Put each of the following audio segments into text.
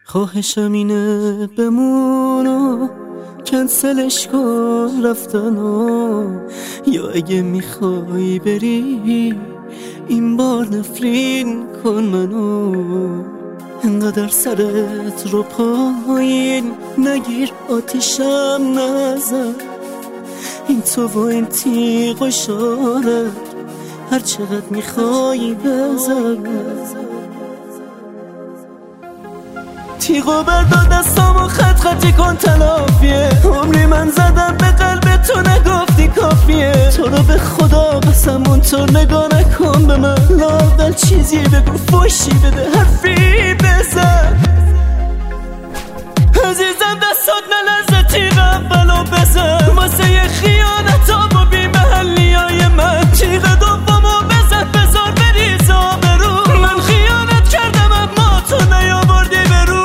خواهشم اینه بمونو کنسلش کن رفتنو، یا اگه میخوای بری این بار نفرین کن منو. انقدر سرت رو پایین نگیر، آتیشم نزن، این تو و این تیغ و شارت هر چقدر میخوای بزن. تیغو بردار دستامو خط خطی کن تلافیه، عمری من زدم به قلب تو نگفتی کافیه. تو رو به خدا قسم اونطور نگاه نکن به من، لااقل چیزی بگو، فوشی بده، حرفی بزن. عزیزم دستات نلرزه، تیغ اولو بزن واسه یه خیانتام و بی محلی های من. تیغ دومو بزن بذار بریز آبرو، من خیانت کردم اما تو نیاوردی برو.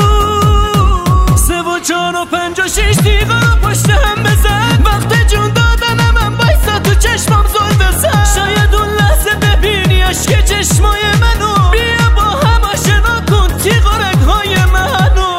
3 و 4 و 5 و 6 تیغ رو پشت هم بزن، وقت جون دادنم من بایستا تو چشمم زل بزن. شاید اون لحظه ببینی عشق چشمای منو، بیا با هم آشنا کن تیغ و رگهای منو.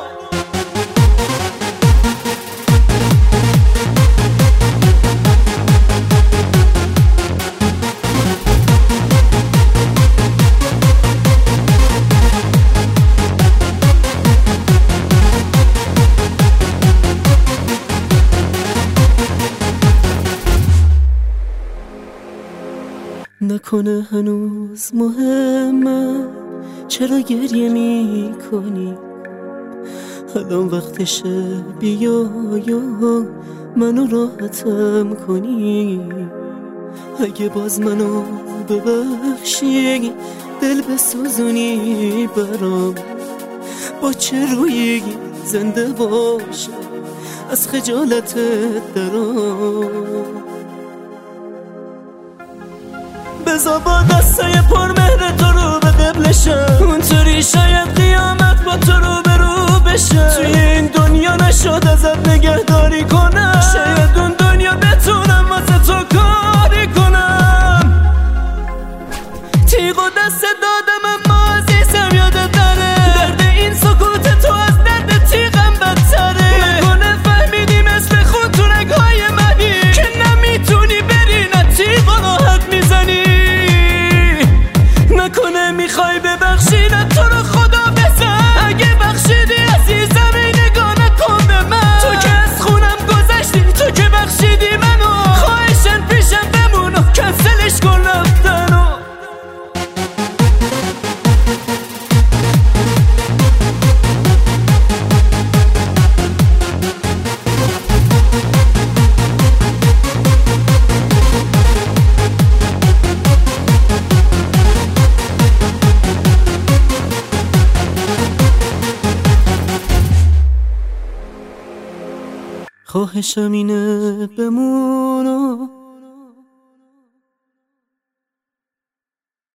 نکنه هنوز مهمه چرا گریه می کنی، الان وقتشه بیا یا منو راحتم کنی. اگه باز منو ببخشی دل بسوزونی برام، با چه رویی زنده باشه از خجالتت درام. بذار با دستای پر مهر تو رو به قبلشم، اونطوری شاید قیامت با تو رو به رو بشه. توی این دنیا نشد ازت نگهداری کنم، شاید اون دنیا بتونم واسه تو کاری کنم. تیغ و دست دادم اما عزیزم یادت نره، درد این سکوت تو از درد تیغم بدتره. نکنه فهمیدی مثل خود تو رگهای منی، که نمیتونی بری نه تیغ و راحت میزنی. نکنه میخوای ببخشی نه تو رو خدا بزن، اگه بخشیدی عزیزم این نگاه نکن به من. تو که از خونم گذشتی، تو که بخشیدی منو، خواهشن پیشم بمون و کنسلش کن رفتنو. خواهشم اینه بمونو